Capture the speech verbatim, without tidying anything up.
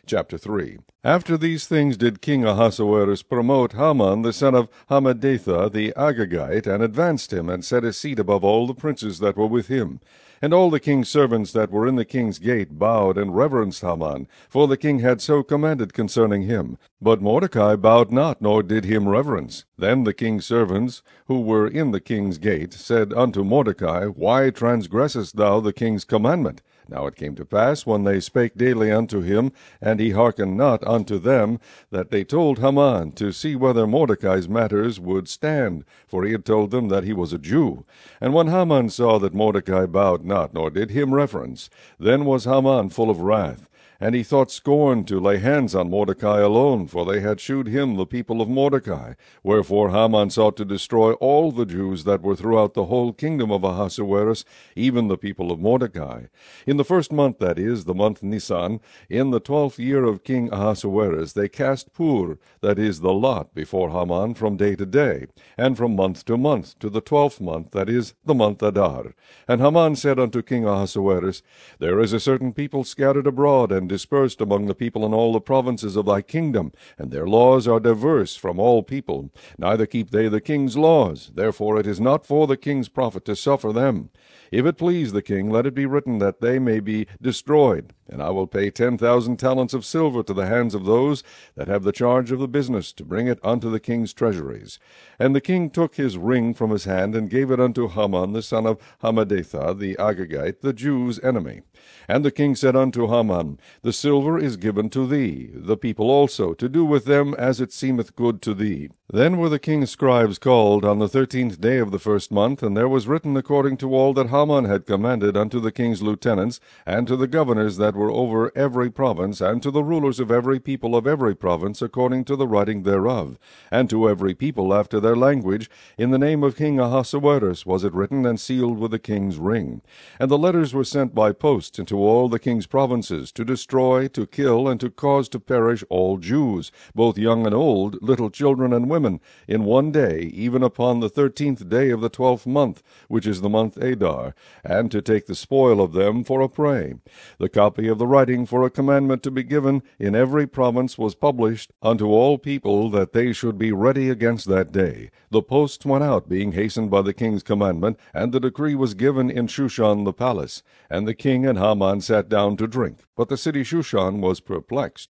Chapter three. After these things did King Ahasuerus promote Haman the son of Hammedatha the Agagite, and advanced him, and set his seat above all the princes that were with him. And all the king's servants that were in the king's gate bowed and reverenced Haman, for the king had so commanded concerning him. But Mordecai bowed not, nor did him reverence. Then the king's servants, who were in the king's gate, said unto Mordecai, Why transgressest thou the king's commandment? Now it came to pass, when they spake daily unto him, and he hearkened not unto them, that they told Haman to see whether Mordecai's matters would stand, for he had told them that he was a Jew. And when Haman saw that Mordecai bowed not, nor did him reverence, then was Haman full of wrath. And he thought scorn to lay hands on Mordecai alone, for they had shewed him the people of Mordecai. Wherefore Haman sought to destroy all the Jews that were throughout the whole kingdom of Ahasuerus, even the people of Mordecai. In the first month, that is, the month Nisan, in the twelfth year of King Ahasuerus, they cast pur, that is, the lot, before Haman from day to day, and from month to month, to the twelfth month, that is, the month Adar. And Haman said unto King Ahasuerus, There is a certain people scattered abroad, and dispersed among the people in all the provinces of thy kingdom, and their laws are diverse from all people, neither keep they the king's laws. Therefore it is not for the king's profit to suffer them. If it please the king, let it be written that they may be destroyed, and I will pay ten thousand talents of silver to the hands of those that have the charge of the business, to bring it unto the king's treasuries. And the king took his ring from his hand, and gave it unto Haman the son of Hammedatha the Agagite, the Jews' enemy. And the king said unto Haman, The silver is given to thee, the people also, to do with them as it seemeth good to thee. Then were the king's scribes called on the thirteenth day of the first month, and there was written according to all that Haman had commanded unto the king's lieutenants, and to the governors that were over every province, and to the rulers of every people of every province, according to the writing thereof, and to every people after their language. In the name of King Ahasuerus was it written, and sealed with the king's ring. And the letters were sent by post into all the king's provinces, to destroy, to kill, and to cause to perish all Jews, both young and old, little children and women, in one day, even upon the thirteenth day of the twelfth month, which is the month Adar, and to take the spoil of them for a prey. The copy of the writing for a commandment to be given in every province was published unto all people, that they should be ready against that day. The posts went out, being hastened by the king's commandment, and the decree was given in Shushan the palace. And the king and Haman sat down to drink, but the city Shushan was perplexed.